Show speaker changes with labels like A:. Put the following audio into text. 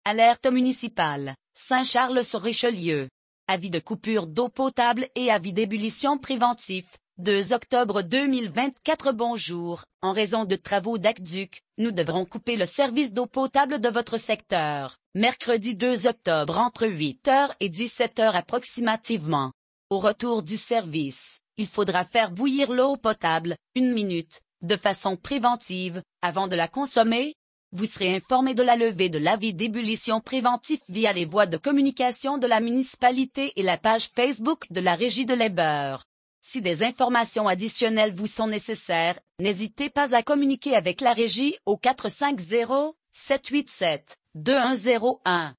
A: Alerte municipale, Saint-Charles-sur-Richelieu. Avis de coupure d'eau potable et avis d'ébullition préventif, 2 octobre 2024. Bonjour, en raison de travaux d'aqueduc, nous devrons couper le service d'eau potable de votre secteur, mercredi 2 octobre entre 8h et 17h approximativement. Au retour du service, il faudra faire bouillir l'eau potable, 1 minute, de façon préventive, avant de la consommer. Vous serez informé de la levée de l'avis d'ébullition préventif via les voies de communication de la municipalité et la page Facebook de la Régie de l'Eber. Si des informations additionnelles vous sont nécessaires, n'hésitez pas à communiquer avec la Régie au 450-787-2101.